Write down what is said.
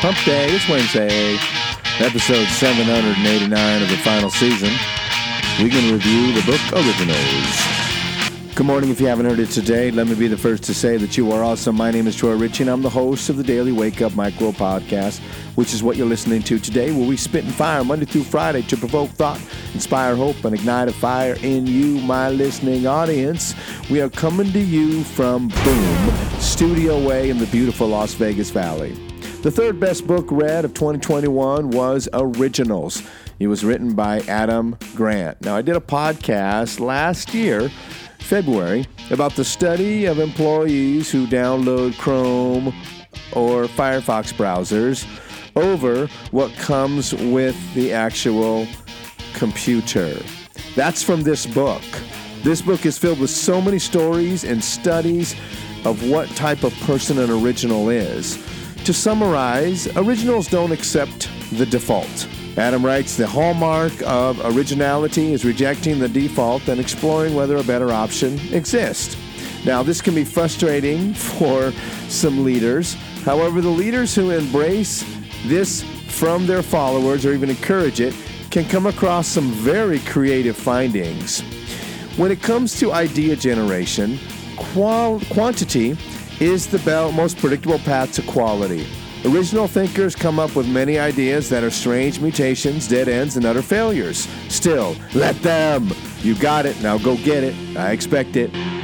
Hump Day. It's Wednesday, episode 789 of the final season. We can review the book Originals. Good morning. If you haven't heard it today, let me be the first to say that you are awesome. My name is Troy Ritchie, and I'm the host of the Daily Wake Up Micro Podcast, which is what you're listening to today, where we spit and fire Monday through Friday to provoke thought, inspire hope, and ignite a fire in you, my listening audience. We are coming to you from Boom, Studio A in the beautiful Las Vegas Valley. The third best book read of 2021 was Originals. It was written by Adam Grant. Now, I did a podcast last year, February, about the study of employees who download Chrome or Firefox browsers over what comes with the actual computer. That's from this book. This book is filled with so many stories and studies of what type of person an original is. To summarize, originals don't accept the default. Adam writes, the hallmark of originality is rejecting the default and exploring whether a better option exists. Now, this can be frustrating for some leaders. However, the leaders who embrace this from their followers or even encourage it can come across some very creative findings. When it comes to idea generation, quantity is the most predictable path to quality. Original thinkers come up with many ideas that are strange mutations, dead ends, and utter failures. Still, let them. You got it. Now go get it. I expect it.